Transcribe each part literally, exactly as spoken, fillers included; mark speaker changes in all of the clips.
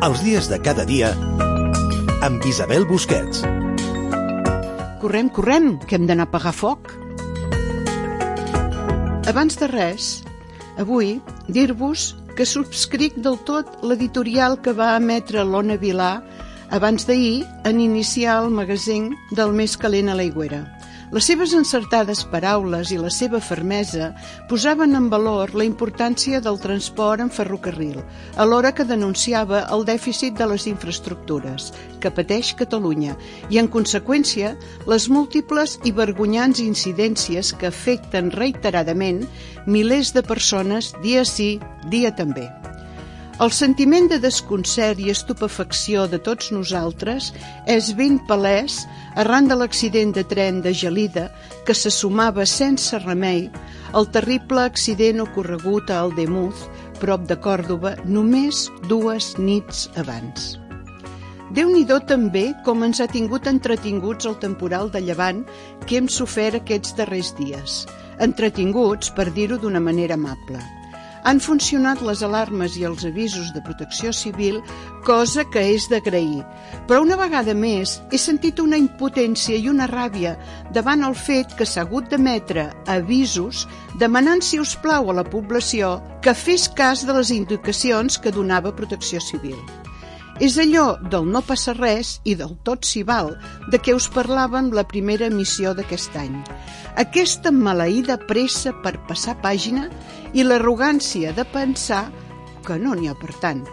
Speaker 1: Els dies de cada dia amb Isabel Busquets.
Speaker 2: Correm, correm, que hem d'anar a apagar foc. Abans de res, avui dir-vos que subscric del tot l'editorial que va emetre l'Ona Vilà abans d'ahir en iniciar el magasin del Més calent a l'Aigüera. Les seves encertades paraules i la seva fermesa posaven en valor la importància del transport en ferrocarril, alhora que denunciava el dèficit de les infraestructures que pateix Catalunya i, en conseqüència, les múltiples i vergonyants incidències que afecten reiteradament milers de persones dia sí, dia també. El sentiment de desconcert i estupefacció de tots nosaltres és ben palès arran de l'accident de tren de Gelida que se sumava sense remei al terrible accident ocorregut a Aldemuz, prop de Còrdova, només dues nits abans. Déu-n'hi-do també com ens ha tingut entretinguts el temporal de llevant que hem sofert aquests darrers dies. Entretinguts, per dir-ho d'una manera amable. Han funcionat les alarmes i els avisos de protecció civil, cosa que és d'agrair. Però una vegada més he sentit una impotència i una ràbia davant el fet que s'ha hagut d'emetre avisos demanant, si us plau, a la població que fes cas de les indicacions que donava protecció civil. És allò del no passa res i del tot s'hi val, de què us parlava en la primera emissió d'aquest any. Aquesta maleïda pressa per passar pàgina i l'arrogància de pensar que no n'hi ha per tant.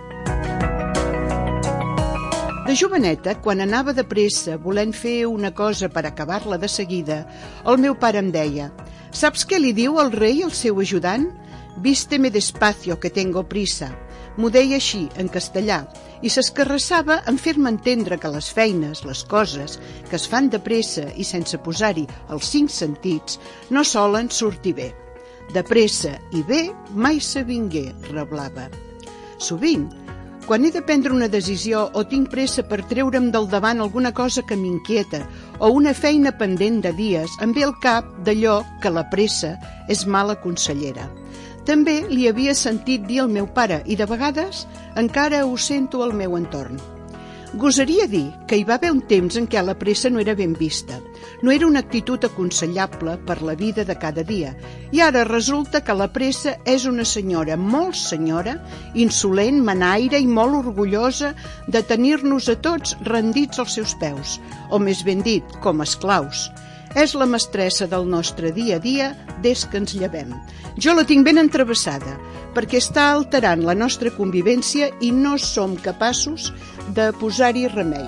Speaker 2: De joveneta, quan anava de pressa volent fer una cosa per acabar-la de seguida, el meu pare em deia: «Saps què li diu el rei al seu ajudant? Vísteme despacio, que tengo prisa». M'ho deia així, en castellà, i s'escarrassava en fer-me entendre que les feines, les coses, que es fan de pressa i sense posar-hi els cinc sentits, no solen sortir bé. De pressa i bé mai s'avingué, reblava. Sovint, quan he de prendre una decisió o tinc pressa per treure'm del davant alguna cosa que m'inquieta o una feina pendent de dies, em ve al cap d'allò que la pressa és mala consellera. També li havia sentit dir al meu pare i de vegades encara ho sento al meu entorn. Gosaria dir que hi va haver un temps en què la pressa no era ben vista, no era una actitud aconsellable per la vida de cada dia, i ara resulta que la pressa és una senyora molt senyora, insolent, manaire i molt orgullosa de tenir-nos a tots rendits als seus peus, o més ben dit, com esclaus. És la mestressa del nostre dia a dia des que ens llevem. Jo la tinc ben entravessada, perquè està alterant la nostra convivència i no som capaços de posar-hi remei.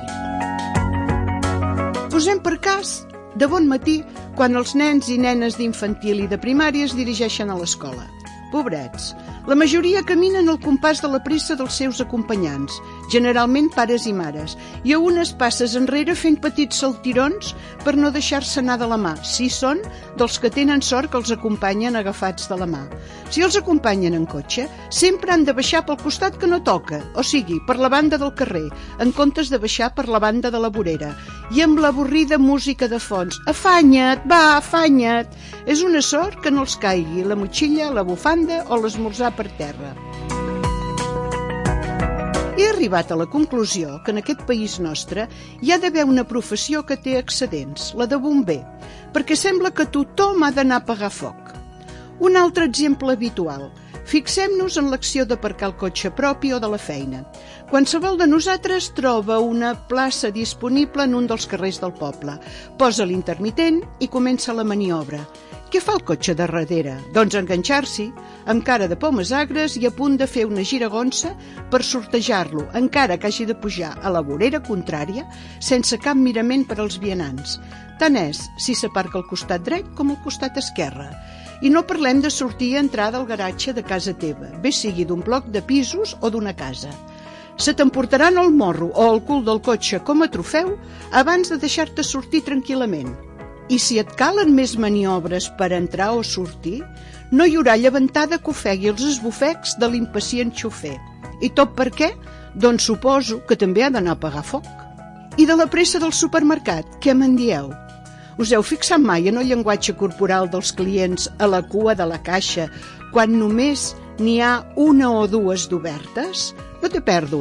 Speaker 2: Posem per cas, de bon matí, quan els nens i nenes d'infantil i de primària es dirigeixen a l'escola. Pobrets, la majoria caminen al compàs de la pressa dels seus acompanyants, generalment pares i mares, i a unes passes enrere fent petits saltirons per no deixar-se anar de la mà, si són dels que tenen sort que els acompanyen agafats de la mà. Si els acompanyen en cotxe, sempre han de baixar pel costat que no toca, o sigui, per la banda del carrer, en comptes de baixar per la banda de la vorera, i amb l'avorrida música de fons. Afanya't, va, afanya't! És una sort que no els caigui la motxilla, la bufanda o l'esmorzar per terra. He arribat a la conclusió que en aquest país nostre hi ha d'haver una professió que té excedents, la de bomber, perquè sembla que tothom ha d'anar a apagar foc. Un altre exemple habitual. Fixem-nos en l'acció d'aparcar el cotxe propi o de la feina. Qualsevol de nosaltres troba una plaça disponible en un dels carrers del poble, posa l'intermitent i comença la maniobra. Què fa el cotxe de darrere? Doncs enganxar-s'hi, amb cara de pomes agres i a punt de fer una giragonsa per sortejar-lo, encara que hagi de pujar a la vorera contrària, sense cap mirament per als vianants. Tant és si s'aparca al costat dret com al costat esquerre. I no parlem de sortir i entrar del garatge de casa teva, bé sigui d'un bloc de pisos o d'una casa. Se t'emportaran el morro o el cul del cotxe com a trofeu abans de deixar-te sortir tranquil·lament. I si et calen més maniobres per entrar o sortir, no hi haurà llevantada que ofegui els esbufecs de l'impacient xofer. I tot per què? Doncs suposo que també ha d'anar a apagar foc. I de la pressa del supermercat, què me'n dieu? Us heu fixat mai en el llenguatge corporal dels clients a la cua de la caixa quan només n'hi ha una o dues d'obertes? No té pèrdua.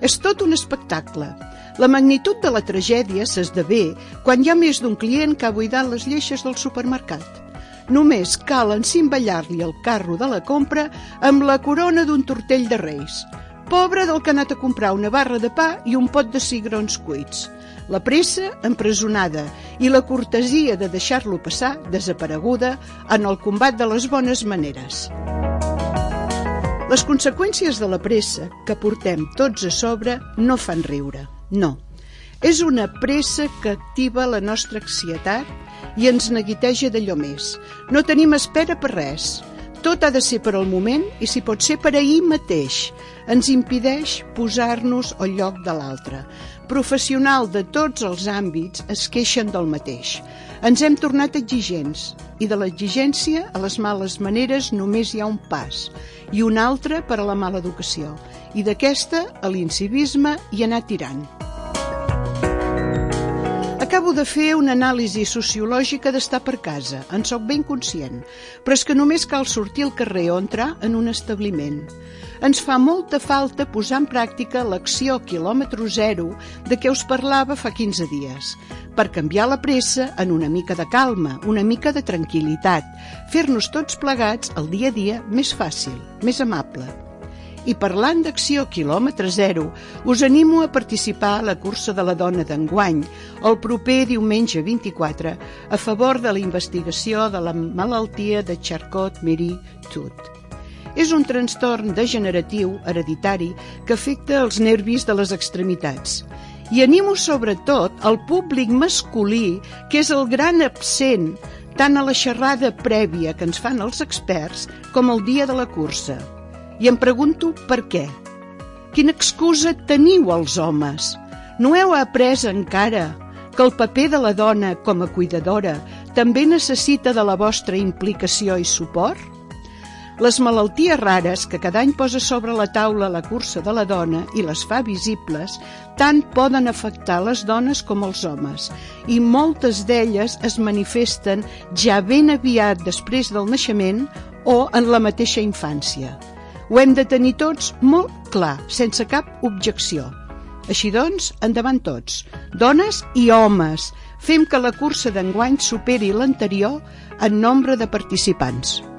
Speaker 2: És tot un espectacle. La magnitud de la tragèdia s'esdevé quan hi ha més d'un client que ha buidat les lleixes del supermercat. Només cal encimballar-li el carro de la compra amb la corona d'un tortell de Reis. Pobre del que ha anat a comprar una barra de pa i un pot de cigrons cuits. La pressa, empresonada, i la cortesia de deixar-lo passar, desapareguda, en el combat de les bones maneres. Les conseqüències de la pressa que portem tots a sobre no fan riure, no. És una pressa que activa la nostra ansietat i ens neguiteja d'allò més. No tenim espera per res. Tot ha de ser per al moment i, si pot ser, per ahir mateix. Ens impedeix posar-nos al lloc de l'altre. Professionals de tots els àmbits es queixen del mateix. Ens hem tornat exigents i de l'exigència a les males maneres només hi ha un pas i un altre per a la mala educació i d'aquesta a l'incivisme i anar tirant. Acabo de fer una anàlisi sociològica d'estar per casa, en soc ben conscient, però és que només cal sortir al carrer o entrar en un establiment. Ens fa molta falta posar en pràctica l'acció quilòmetre zero de què us parlava fa quinze dies, per canviar la pressa en una mica de calma, una mica de tranquil·litat, fer-nos tots plegats el dia a dia més fàcil, més amable. I parlant d'acció quilòmetre zero, us animo a participar a la cursa de la dona d'enguany, el proper diumenge vint-i-quatre, a favor de la investigació de la malaltia de Charcot-Marie-Tooth. És un trastorn degeneratiu hereditari que afecta els nervis de les extremitats. I animo sobretot al públic masculí, que és el gran absent tant a la xerrada prèvia que ens fan els experts com el dia de la cursa. I em pregunto per què. Quina excusa teniu els homes? No heu après encara que el paper de la dona com a cuidadora també necessita de la vostra implicació i suport? Les malalties rares que cada any posa sobre la taula la cursa de la dona i les fa visibles tant poden afectar les dones com els homes i moltes d'elles es manifesten ja ben aviat després del naixement o en la mateixa infància. Ho hem de tenir tots molt clar, sense cap objecció. Així doncs, endavant tots, dones i homes, fem que la cursa d'enguany superi l'anterior en nombre de participants.